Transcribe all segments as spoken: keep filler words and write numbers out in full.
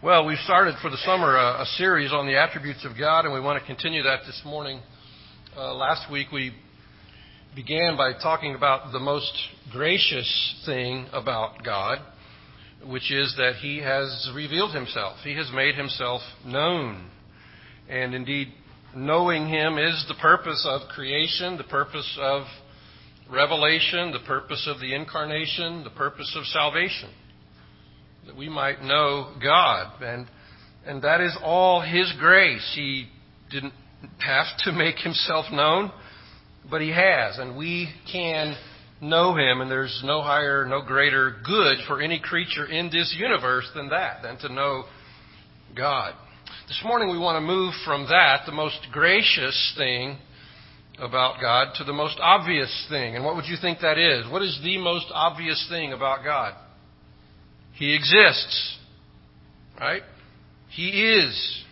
Well, we've started for the summer a, a series on the attributes of God, and we want to continue that this morning. Uh, last week we began by talking about the most gracious thing about God, which is that He has revealed Himself. He has made Himself known. And indeed, knowing Him is the purpose of creation, the purpose of revelation, the purpose of the incarnation, the purpose of salvation. That we might know God. And and that is all His grace. He didn't have to make Himself known, but He has. And we can know Him. And there's no higher, no greater good for any creature in this universe than that, than to know God. This morning we want to move from that, the most gracious thing about God, to the most obvious thing. And what would you think that is? What is the most obvious thing about God? He exists, right? He is.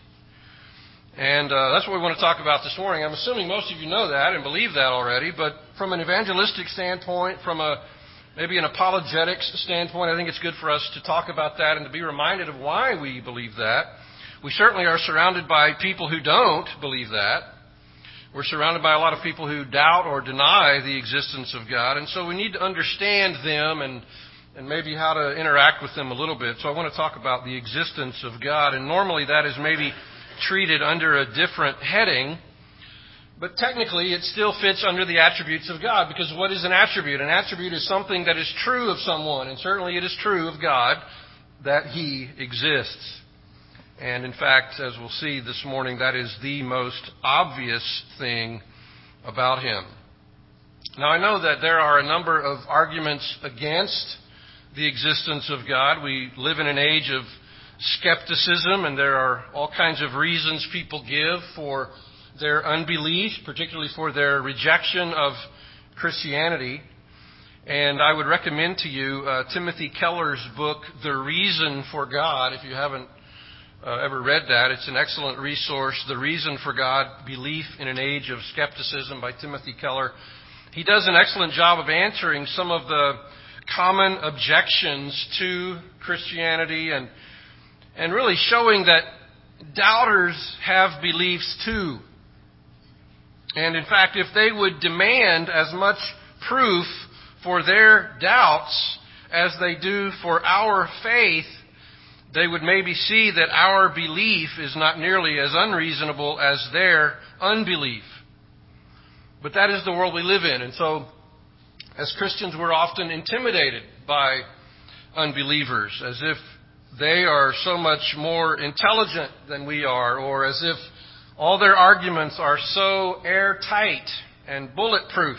And uh, that's what we want to talk about this morning. I'm assuming most of you know that and believe that already, but from an evangelistic standpoint, from a maybe an apologetics standpoint, I think it's good for us to talk about that and to be reminded of why we believe that. We certainly are surrounded by people who don't believe that. We're surrounded by a lot of people who doubt or deny the existence of God, and so we need to understand them and and maybe how to interact with them a little bit. So I want to talk about the existence of God. And normally that is maybe treated under a different heading, but technically it still fits under the attributes of God, because what is an attribute? An attribute is something that is true of someone, and certainly it is true of God that He exists. And in fact, as we'll see this morning, that is the most obvious thing about Him. Now I know that there are a number of arguments against the existence of God. We live in an age of skepticism, and there are all kinds of reasons people give for their unbelief, particularly for their rejection of Christianity. And I would recommend to you uh, Timothy Keller's book, The Reason for God, if you haven't uh, ever read that. It's an excellent resource, The Reason for God, Belief in an Age of Skepticism by Timothy Keller. He does an excellent job of answering some of the common objections to Christianity and and really showing that doubters have beliefs too. And in fact, if they would demand as much proof for their doubts as they do for our faith, they would maybe see that our belief is not nearly as unreasonable as their unbelief. But that is the world we live in, and so as Christians, we're often intimidated by unbelievers, as if they are so much more intelligent than we are, or as if all their arguments are so airtight and bulletproof.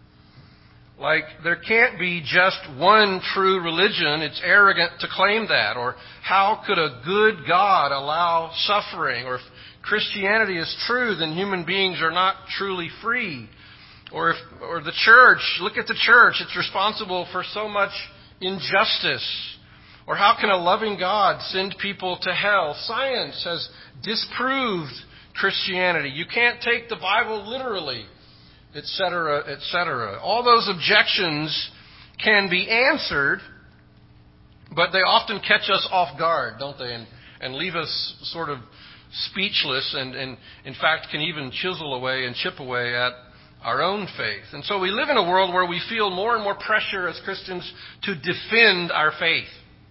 Like there can't be just one true religion. It's arrogant to claim that. Or how could a good God allow suffering? Or if Christianity is true, then human beings are not truly free. Or if, or the church, look at the church, it's responsible for so much injustice. Or how can a loving God send people to hell? Science has disproved Christianity. You can't take the Bible literally, et cetera, et cetera. All those objections can be answered, but they often catch us off guard, don't they? And, and leave us sort of speechless and, and, in fact, can even chisel away and chip away at our own faith. And so we live in a world where we feel more and more pressure as Christians to defend our faith.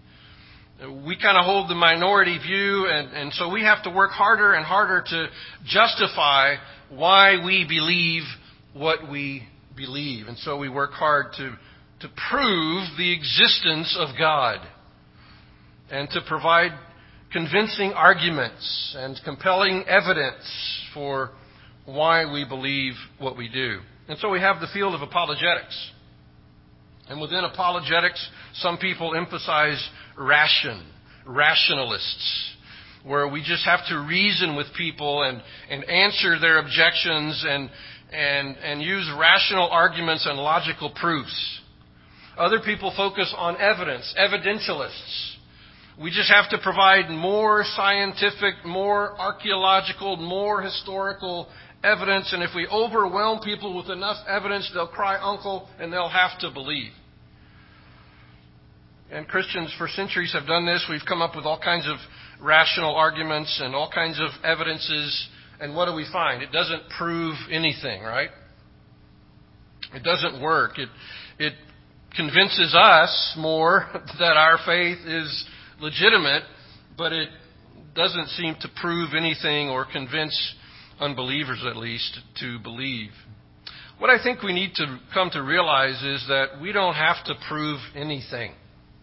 We kind of hold the minority view, and, and so we have to work harder and harder to justify why we believe what we believe. And so we work hard to, to prove the existence of God and to provide convincing arguments and compelling evidence for why we believe what we do. And so we have the field of apologetics. And within apologetics, some people emphasize ration, rationalists, where we just have to reason with people and, and answer their objections and, and, and use rational arguments and logical proofs. Other people focus on evidence, evidentialists. We just have to provide more scientific, more archaeological, more historical evidence, and if we overwhelm people with enough evidence, they'll cry uncle and they'll have to believe. And Christians for centuries have done this. We've come up with all kinds of rational arguments and all kinds of evidences. And what do we find? It doesn't prove anything, right? It doesn't work. It, it convinces us more that our faith is legitimate, but it doesn't seem to prove anything or convince unbelievers, at least, to believe. What I think we need to come to realize is that we don't have to prove anything.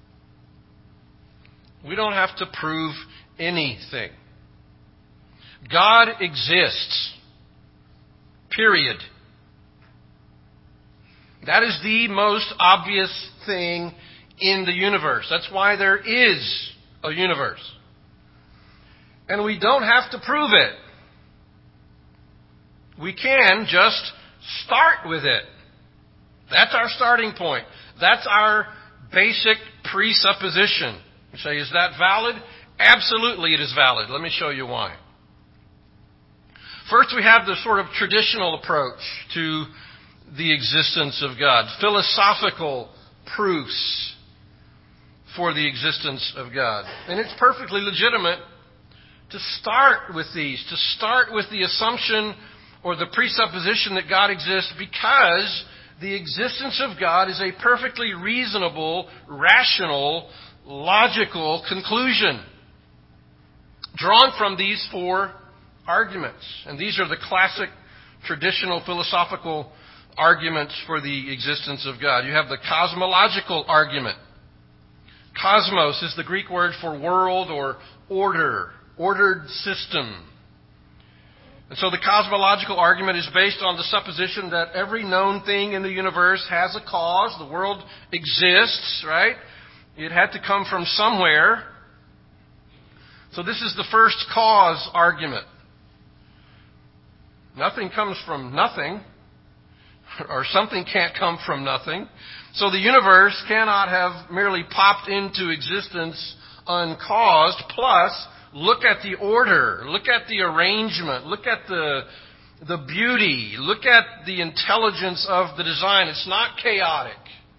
We don't have to prove anything. God exists. Period. That is the most obvious thing in the universe. That's why there is a universe. And we don't have to prove it. We can just start with it. That's our starting point. That's our basic presupposition. You say, is that valid? Absolutely it is valid. Let me show you why. First, we have the sort of traditional approach to the existence of God. Philosophical proofs for the existence of God. And it's perfectly legitimate to start with these, to start with the assumption or the presupposition that God exists, because the existence of God is a perfectly reasonable, rational, logical conclusion drawn from these four arguments. And these are the classic traditional philosophical arguments for the existence of God. You have the cosmological argument. Cosmos is the Greek word for world or order, ordered system. And so the cosmological argument is based on the supposition that every known thing in the universe has a cause. The world exists, right? It had to come from somewhere. So this is the first cause argument. Nothing comes from nothing, or something can't come from nothing. So the universe cannot have merely popped into existence uncaused. Plus, look at the order, look at the arrangement, look at the, the beauty, look at the intelligence of the design. It's not chaotic.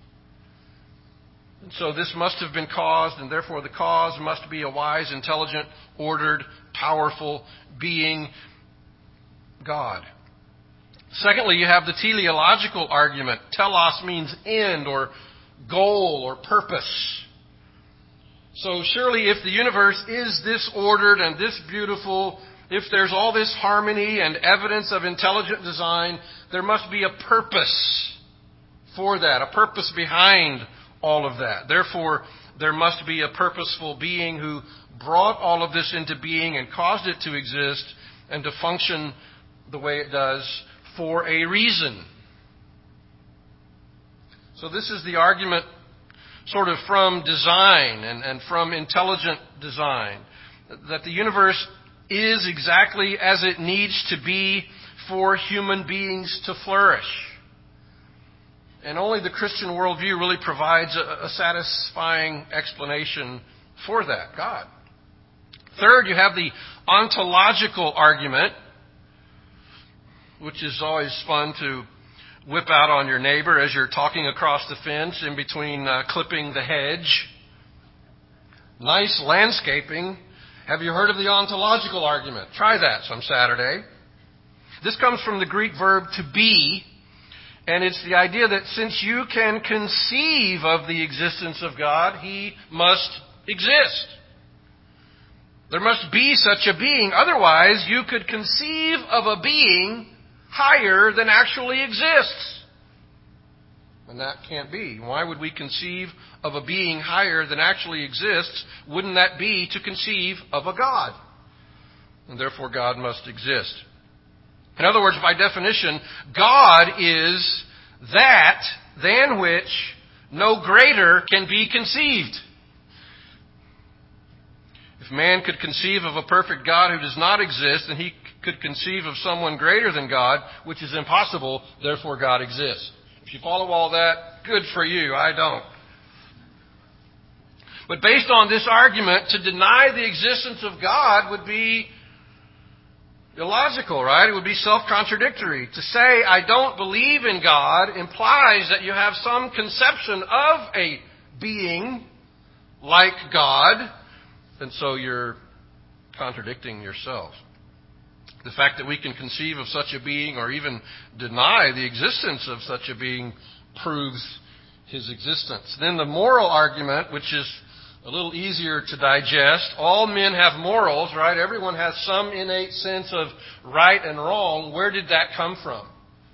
And so this must have been caused, and therefore the cause must be a wise, intelligent, ordered, powerful being, God. Secondly, you have the teleological argument. Telos means end or goal or purpose. So surely if the universe is this ordered and this beautiful, if there's all this harmony and evidence of intelligent design, there must be a purpose for that, a purpose behind all of that. Therefore, there must be a purposeful being who brought all of this into being and caused it to exist and to function the way it does for a reason. So this is the argument sort of from design and, and from intelligent design, that the universe is exactly as it needs to be for human beings to flourish. And only the Christian worldview really provides a, a satisfying explanation for that, God. Third, you have the ontological argument, which is always fun to whip out on your neighbor as you're talking across the fence in between uh, clipping the hedge. Nice landscaping. Have you heard of the ontological argument? Try that some Saturday. This comes from the Greek verb to be, and it's the idea that since you can conceive of the existence of God, He must exist. There must be such a being. Otherwise, you could conceive of a being higher than actually exists. And that can't be. Why would we conceive of a being higher than actually exists? Wouldn't that be to conceive of a God? And therefore God must exist. In other words, by definition, God is that than which no greater can be conceived. If man could conceive of a perfect God who does not exist, then he could conceive of someone greater than God, which is impossible, therefore God exists. If you follow all that, good for you. I don't. But based on this argument, to deny the existence of God would be illogical, right? It would be self-contradictory. To say, I don't believe in God, implies that you have some conception of a being like God, and so you're contradicting yourself. The fact that we can conceive of such a being or even deny the existence of such a being proves his existence. Then the moral argument, which is a little easier to digest. All men have morals, right? Everyone has some innate sense of right and wrong. Where did that come from?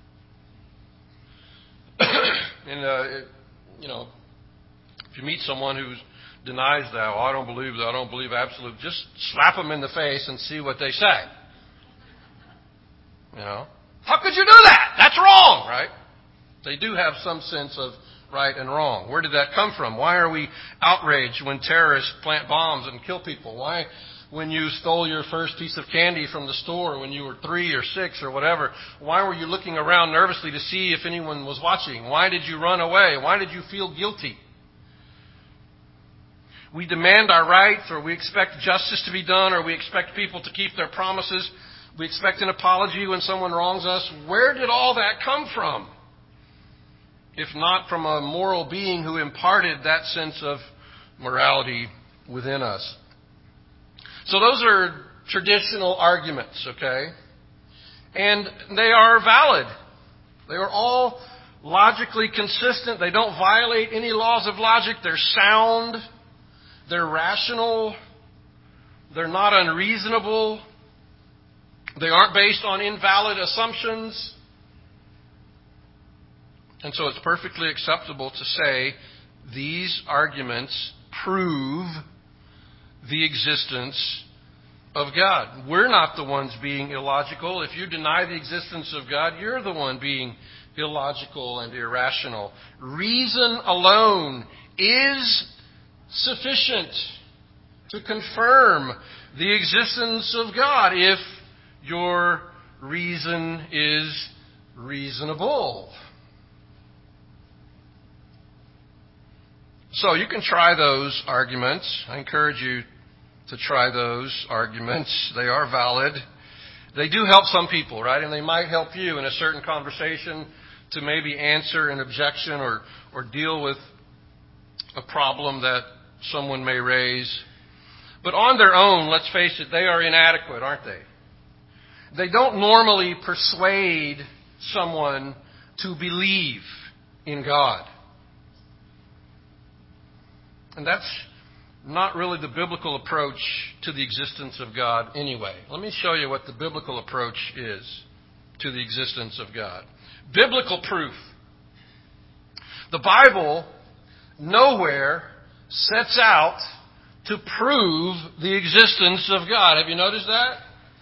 and, uh, it, you know, if you meet someone who denies that, oh, I don't believe that, I don't believe absolute, just slap them in the face and see what they say. You know? How could you do that? That's wrong, right? They do have some sense of right and wrong. Where did that come from? Why are we outraged when terrorists plant bombs and kill people? Why, when you stole your first piece of candy from the store when you were three or six or whatever, why were you looking around nervously to see if anyone was watching? Why did you run away? Why did you feel guilty? We demand our rights, or we expect justice to be done, or we expect people to keep their promises. We expect an apology when someone wrongs us. Where did all that come from? If not from a moral being who imparted that sense of morality within us. So those are traditional arguments, okay? And they are valid. They are all logically consistent. They don't violate any laws of logic. They're sound. They're rational. They're not unreasonable. They aren't based on invalid assumptions. And so it's perfectly acceptable to say these arguments prove the existence of God. We're not the ones being illogical. If you deny the existence of God, you're the one being illogical and irrational. Reason alone is sufficient to confirm the existence of God if your reason is reasonable. So you can try those arguments. I encourage you to try those arguments. They are valid. They do help some people, right? And they might help you in a certain conversation to maybe answer an objection or, or deal with a problem that someone may raise. But on their own, let's face it, they are inadequate, aren't they? They don't normally persuade someone to believe in God. And that's not really the biblical approach to the existence of God anyway. Let me show you what the biblical approach is to the existence of God. Biblical proof. The Bible nowhere sets out to prove the existence of God. Have you noticed that?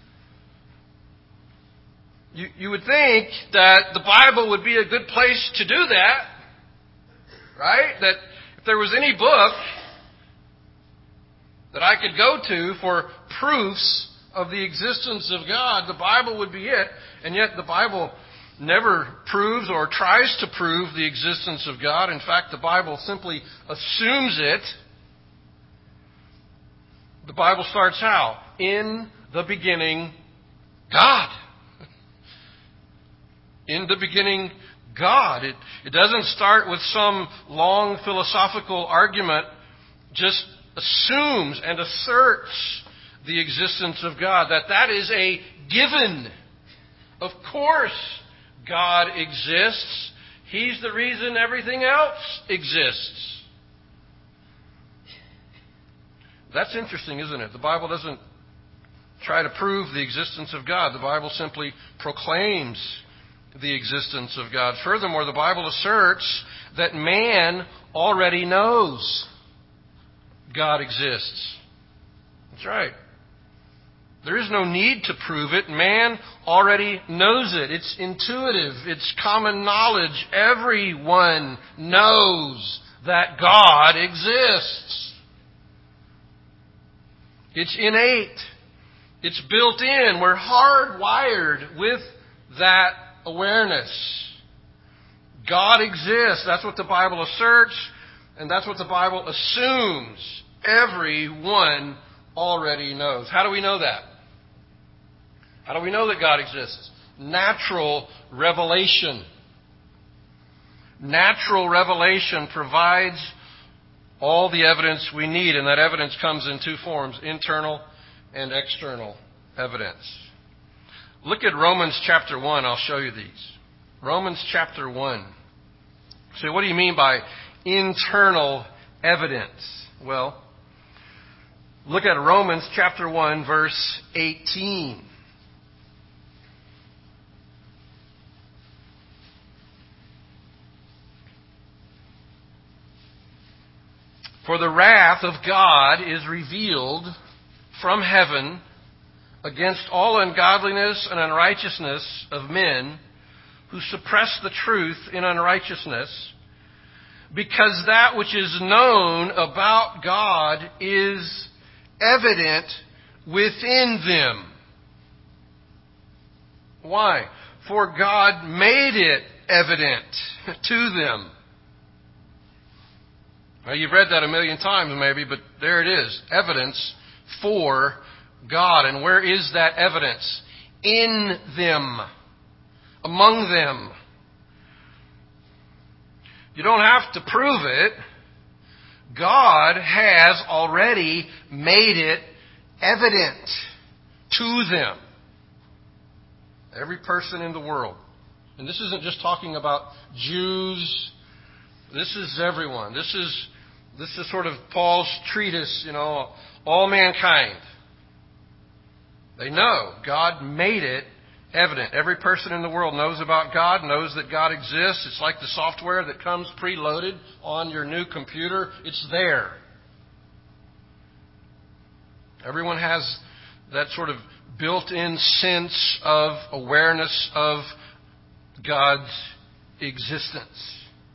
You, you would think that the Bible would be a good place to do that, right? That if there was any book that I could go to for proofs of the existence of God, the Bible would be it. And yet the Bible never proves or tries to prove the existence of God. In fact, the Bible simply assumes it. The Bible starts how? In the beginning, God. In the beginning, God. It, it doesn't start with some long philosophical argument, just assumes and asserts the existence of God, that that is a given. Of course, God exists. He's the reason everything else exists. That's interesting, isn't it? The Bible doesn't try to prove the existence of God. The Bible simply proclaims the existence of God. Furthermore, the Bible asserts that man already knows God exists. That's right. There is no need to prove it. Man already knows it. It's intuitive. It's common knowledge. Everyone knows that God exists. It's innate. It's built in. We're hardwired with that awareness. God exists. That's what the Bible asserts, and that's what the Bible assumes. Everyone already knows. How do we know that? How do we know that God exists? Natural revelation. Natural revelation provides all the evidence we need, and that evidence comes in two forms, internal and external evidence. Look at Romans chapter one. I'll show you these. Romans chapter one. So what do you mean by internal evidence? Well, look at Romans chapter one, verse eighteen. For the wrath of God is revealed from heaven against all ungodliness and unrighteousness of men who suppress the truth in unrighteousness, because that which is known about God is evident within them. Why? For God made it evident to them. Well, you've read that a million times maybe, but there it is. Evidence for God. And where is that evidence? In them. Among them. You don't have to prove it. God has already made it evident to them. Every person in the world. And this isn't just talking about Jews. This is everyone. This is this is sort of Paul's treatise, you know, all mankind. They know God made it evident. Every person in the world knows about God, knows that God exists. It's like the software that comes preloaded on your new computer. It's there. Everyone has that sort of built-in sense of awareness of God's existence.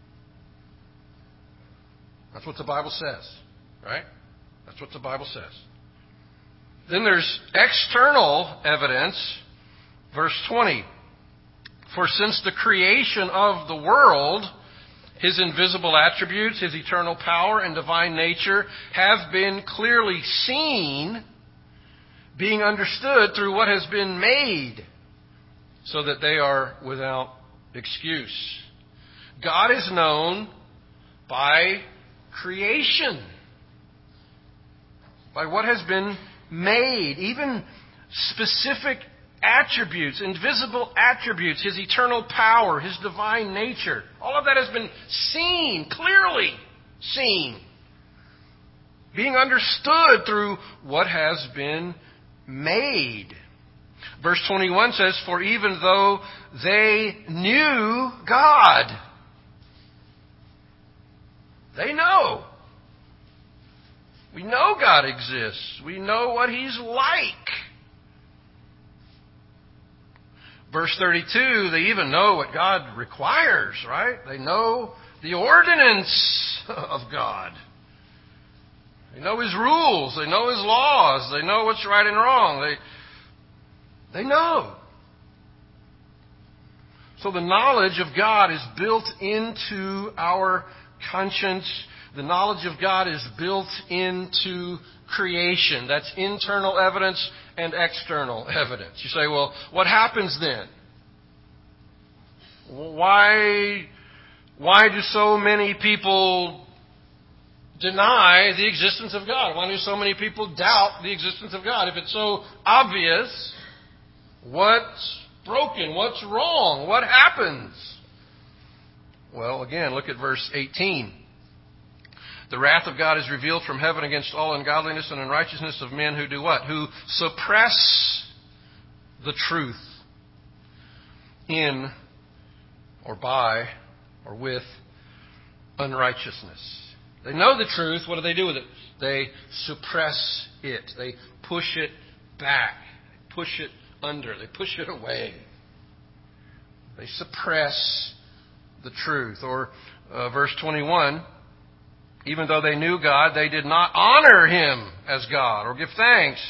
That's what the Bible says, right? That's what the Bible says. Then there's external evidence. Verse twenty. For since the creation of the world, His invisible attributes, His eternal power and divine nature have been clearly seen, being understood through what has been made, so that they are without excuse. God is known by creation, by what has been made, even specific attributes, invisible attributes, His eternal power, His divine nature. All of that has been seen, clearly seen, being understood through what has been made. Verse twenty-one says, for even though they knew God, they know. We know God exists. We know what He's like. Verse thirty-two, they even know what God requires, right? They know the ordinance of God. They know His rules. They know His laws. They know what's right and wrong. They, they know. So the knowledge of God is built into our conscience. The knowledge of God is built into creation. That's internal evidence and external evidence. You say, well, what happens then? Why, why do so many people deny the existence of God? Why do so many people doubt the existence of God? If it's so obvious, what's broken? What's wrong? What happens? Well, again, look at verse eighteen. The wrath of God is revealed from heaven against all ungodliness and unrighteousness of men who do what? Who suppress the truth in or by or with unrighteousness. They know the truth. What do they do with it? They suppress it. They push it back. They push it under. They push it away. They suppress the truth. Or uh, verse twenty-one, even though they knew God, they did not honor Him as God or give thanks.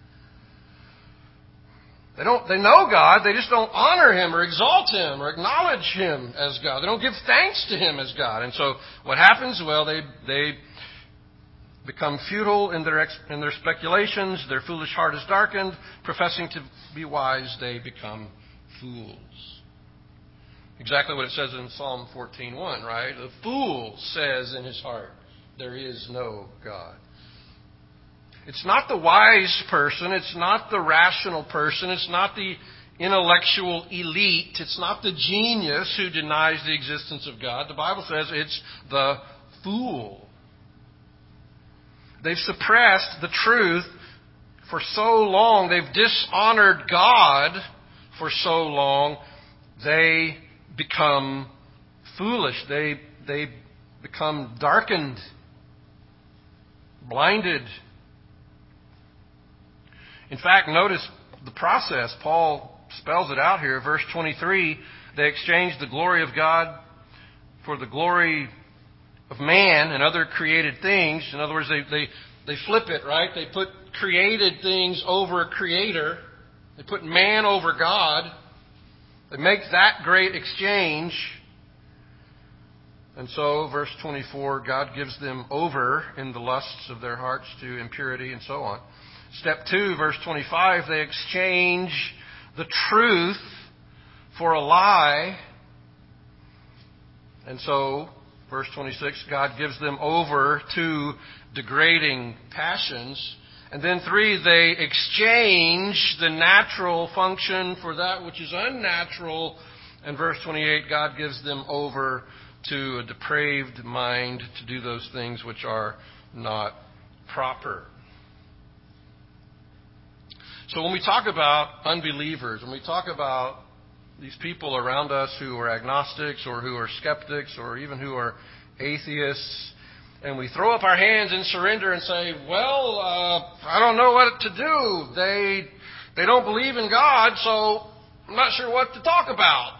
They don't. They know God. They just don't honor Him or exalt Him or acknowledge Him as God. They don't give thanks to Him as God. And so what happens? Well, they they become futile in their ex, in their speculations. Their foolish heart is darkened. Professing to be wise, they become fools. Exactly what it says in Psalm fourteen one, right? The fool says in his heart, there is no God. It's not the wise person. It's not the rational person. It's not the intellectual elite. It's not the genius who denies the existence of God. The Bible says it's the fool. They've suppressed the truth for so long. They've dishonored God for so long. They become foolish. They, they become darkened, blinded. In fact, notice the process. Paul spells it out here. Verse twenty-three, they exchanged the glory of God for the glory of man and other created things. In other words, they, they, they flip it, right? They put created things over a creator. They put man over God. They make that great exchange. And so, verse twenty-four, God gives them over in the lusts of their hearts to impurity and so on. Step two, verse twenty-five, they exchange the truth for a lie. And so, verse twenty-six, God gives them over to degrading passions. And then three, they exchange the natural function for that which is unnatural. And verse twenty-eight, God gives them over to a depraved mind to do those things which are not proper. So when we talk about unbelievers, when we talk about these people around us who are agnostics or who are skeptics or even who are atheists, and we throw up our hands in surrender and say, well, uh, I don't know what to do. They, they don't believe in God, so I'm not sure what to talk about.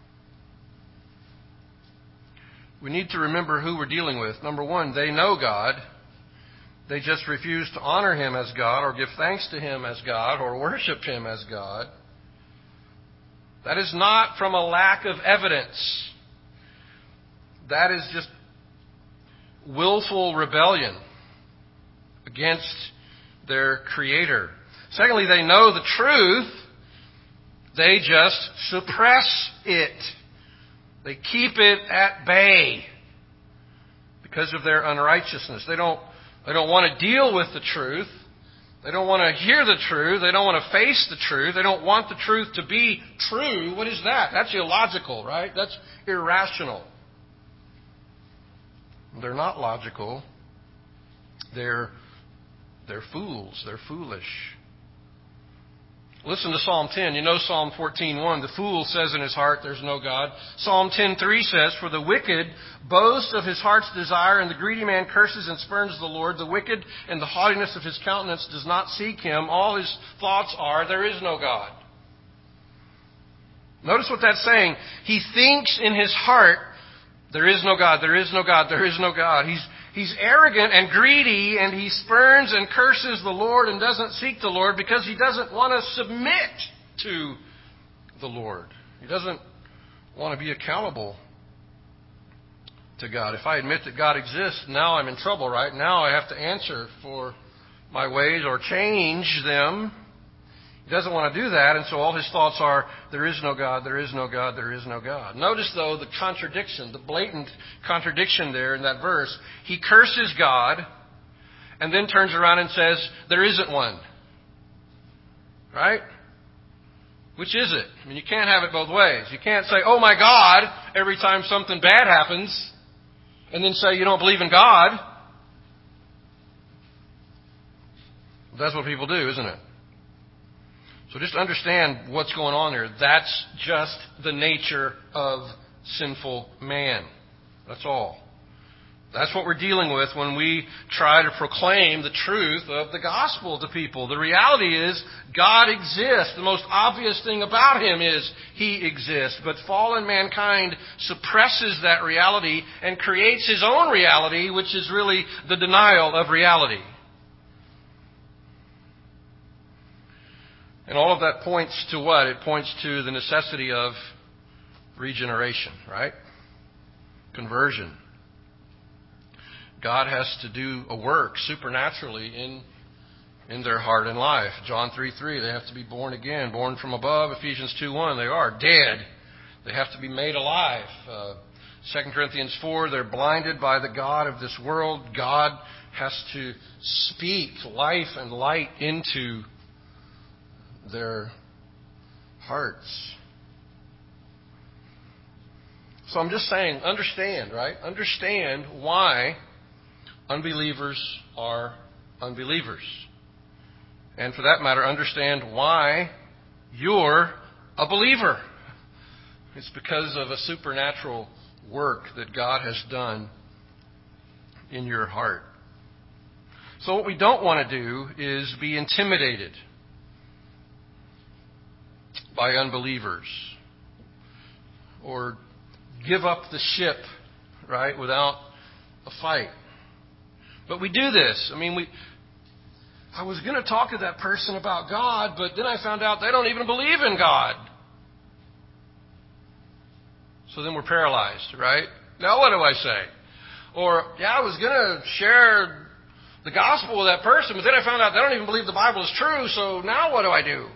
We need to remember who we're dealing with. Number one, they know God. They just refuse to honor Him as God or give thanks to Him as God or worship Him as God. That is not from a lack of evidence. That is just willful rebellion against their Creator. Secondly, they know the truth. They just suppress it. They keep it at bay because of their unrighteousness. They don't They don't want to deal with the truth. They don't want to hear the truth. They don't want to face the truth. They don't want the truth to be true. What is that? That's illogical, right? That's irrational. They're not logical. They're, they're fools. They're foolish. Listen to Psalm ten. You know Psalm fourteen one. The fool says in his heart, there's no God. Psalm ten three says, for the wicked boasts of his heart's desire, and the greedy man curses and spurns the Lord. The wicked in the haughtiness of his countenance does not seek Him. All his thoughts are, there is no God. Notice what that's saying. He thinks in his heart, there is no God, there is no God, there is no God. He's He's arrogant and greedy, and he spurns and curses the Lord and doesn't seek the Lord because he doesn't want to submit to the Lord. He doesn't want to be accountable to God. If I admit that God exists, now I'm in trouble, right? Now I have to answer for my ways or change them. He doesn't want to do that, and so all his thoughts are, there is no God, there is no God, there is no God. Notice, though, the contradiction, the blatant contradiction there in that verse. He curses God and then turns around and says, there isn't one. Right? Which is it? I mean, you can't have it both ways. You can't say, oh my God, every time something bad happens, and then say you don't believe in God. That's what people do, isn't it? So just understand what's going on there. That's just the nature of sinful man. That's all. That's what we're dealing with when we try to proclaim the truth of the gospel to people. The reality is God exists. The most obvious thing about Him is He exists. But fallen mankind suppresses that reality and creates his own reality, which is really the denial of reality. And all of that points to what? It points to the necessity of regeneration, right? Conversion. God has to do a work supernaturally in, in their heart and life. John three three, they have to be born again, born from above. Ephesians two one, they are dead. They have to be made alive. Uh, Second Corinthians four, they're blinded by the God of this world. God has to speak life and light into their hearts. So I'm just saying, understand, right? Understand why unbelievers are unbelievers. And for that matter, understand why you're a believer. It's because of a supernatural work that God has done in your heart. So what we don't want to do is be intimidated by unbelievers or give up the ship, right, without a fight. But we do this. I mean, we. I was going to talk to that person about God, but then I found out they don't even believe in God. So then we're paralyzed, right? Now what do I say? Or, yeah, I was going to share the gospel with that person, but then I found out they don't even believe the Bible is true, so now what do I do?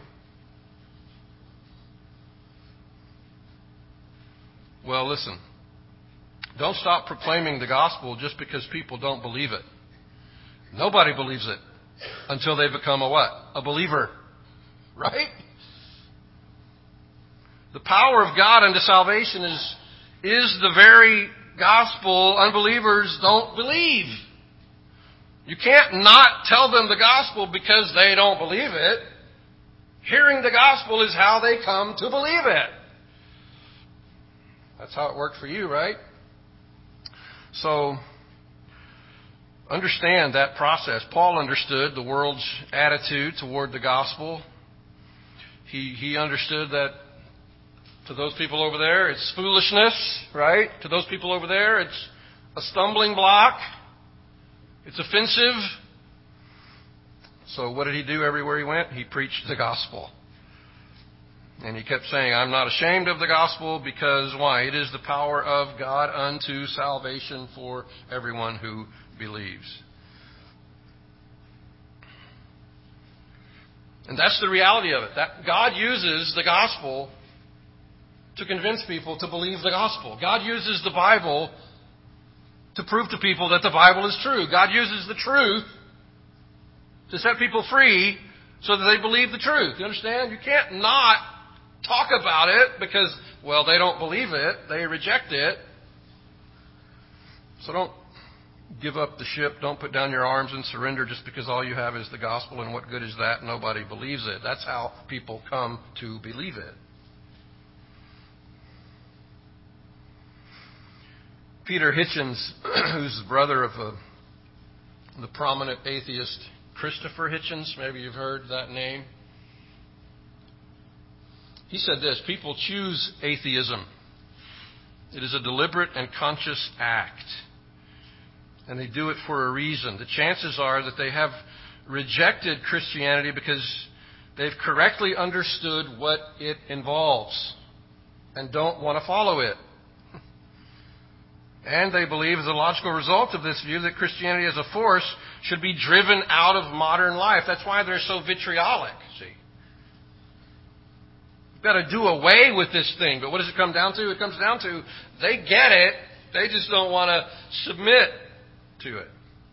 Well, listen. Don't stop proclaiming the gospel just because people don't believe it. Nobody believes it until they become a what? A believer. Right? The power of God unto salvation is, is the very gospel unbelievers don't believe. You can't not tell them the gospel because they don't believe it. Hearing the gospel is how they come to believe it. That's how it worked for you, right? So, understand that process. Paul understood the world's attitude toward the gospel. He, he understood that to those people over there, it's foolishness, right? To those people over there, it's a stumbling block. It's offensive. So what did he do everywhere he went? He preached the gospel. And he kept saying, I'm not ashamed of the gospel because why? It is the power of God unto salvation for everyone who believes. And that's the reality of it. That God uses the gospel to convince people to believe the gospel. God uses the Bible to prove to people that the Bible is true. God uses the truth to set people free so that they believe the truth. You understand? You can't not talk about it because, well, they don't believe it. They reject it. So don't give up the ship. Don't put down your arms and surrender just because all you have is the gospel, and what good is that? Nobody believes it. That's how people come to believe it. Peter Hitchens, who's the brother of a, the prominent atheist Christopher Hitchens, maybe you've heard that name. He said this: people choose atheism. It is a deliberate and conscious act. And they do it for a reason. The chances are that they have rejected Christianity because they've correctly understood what it involves and don't want to follow it. And they believe, as a logical result of this view, that Christianity as a force should be driven out of modern life. That's why they're so vitriolic, see. You've got to do away with this thing. But what does it come down to? It comes down to they get it. They just don't want to submit to it.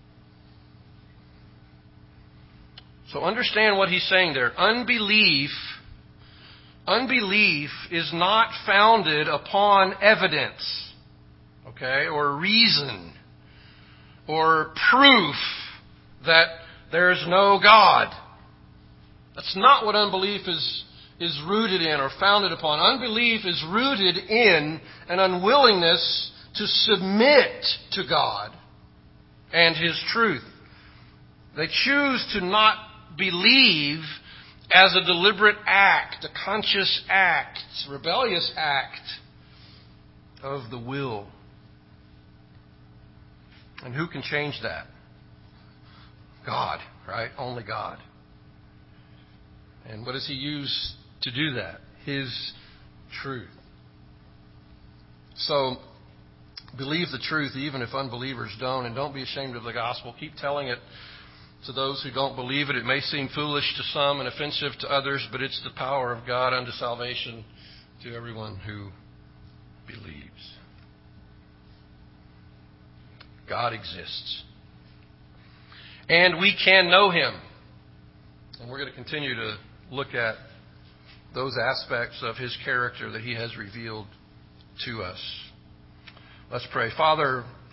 So understand what he's saying there. Unbelief, unbelief is not founded upon evidence. Okay, or reason, or proof that there's no God. That's not what unbelief is, is rooted in or founded upon. Unbelief is rooted in an unwillingness to submit to God and His truth. They choose to not believe as a deliberate act, a conscious act, rebellious act of the will. And who can change that? God, right? Only God. And what does He use to do that? His truth. So, believe the truth even if unbelievers don't, and don't be ashamed of the gospel. Keep telling it to those who don't believe it. It may seem foolish to some and offensive to others, but it's the power of God unto salvation to everyone who believes. God exists. and we can know Him. And we're going to continue to look at those aspects of His character that He has revealed to us. Let's pray. Father,